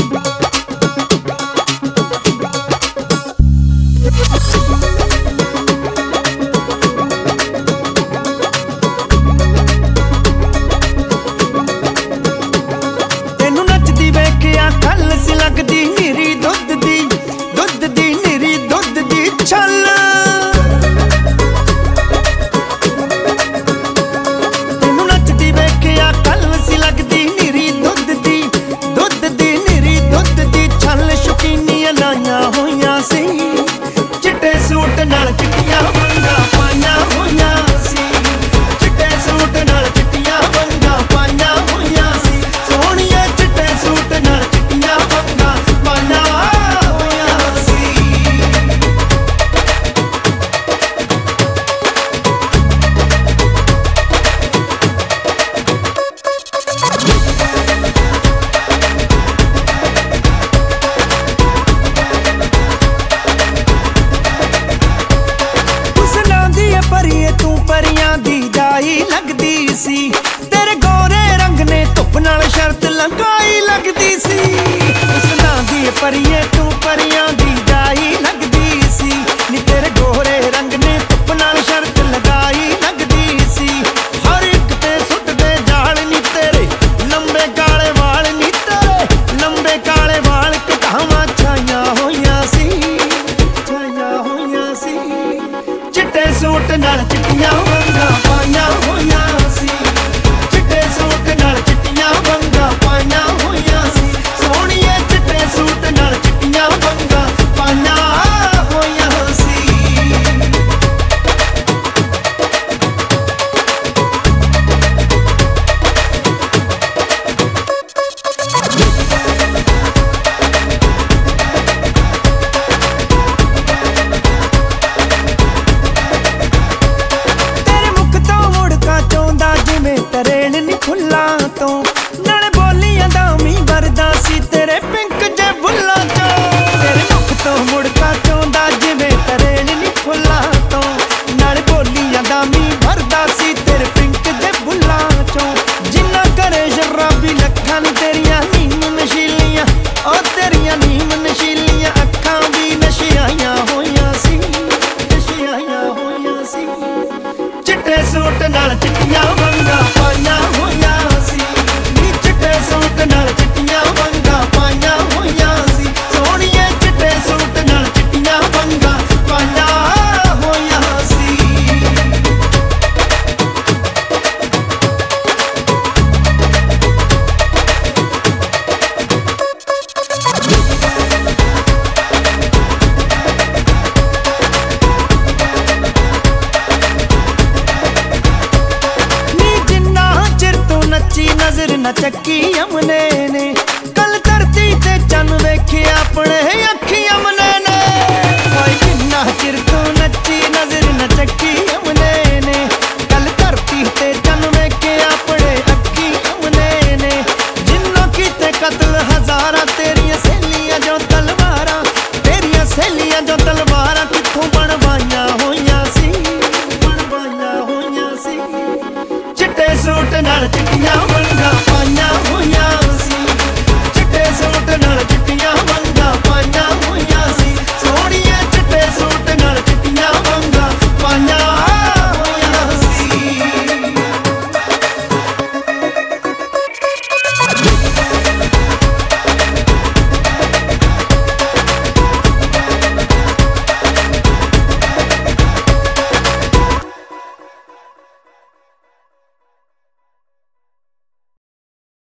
लगदी निरी दुध दी निरी दुध दी छल तेनू नचदी वेखिया कल सी लगदी निरी दुध दी निरी दुध दी छल शौकीनियां लाइयां होइयां सी चिट्टे सूट नाल चिट्टियां वंगां पाइयां होइयां सी चिट्टे सूट नाल चिट्टियां वंगां पाइयां होइयां सी सोहणिए चिट्टे सूट नाल परिए तू परियां दी जाई लगदी सी तेरे गोरे रंग ने धुप नाल शर्त लगाई लगदी सी उसना दी परिए तू परियां दी जाई लगदी सी नी तेरे गोरे रंग ने धुप नाल शर्त लगाई लगदी सी हर एक ते सुट दे जाल नी तेरे लंबे काले वाल नी तेरे लंबे काले वाल कटावां छाइयां होइयां सी चिट्टे सूट नाल चिट्टियां वंगां पाइयां होइयां सी चिट्टे सूट नाल चिट्टियां वंगां पाइयां होइयां सी सोहणिए चिट्टे सूट नाल चिट्टियां वंगां पाइयां होइयां सी तरੇल नी फुल्लां तो नाले बोलियां दा मी वरदा सी तेरे पिंक जे बुल्लां चों तेरे मुख तो मुड़का चोंदा जिवें तरेल नी फुल्लां तो नाले बोलियां दा मी वरदा सी तेरे पिंक जे बुल्लां चों जिन्ना करे शराबी लखां नी तेरियां नीम नशीलियां ओ तेरियां नीम नशीलियां अखां भी नशियाइयां होइयां सी चिट्टे सूट नाल चिट्टियां वंगां पाइयां होइयां सी नी चिट्टे सूट नाल चिट्टियां वंगां पाइयां होइयां सी सोहणिए चिट्टे सूट नाल चिट्टियां वंगां पाइयां होइयां सी नजर न चक्की हमने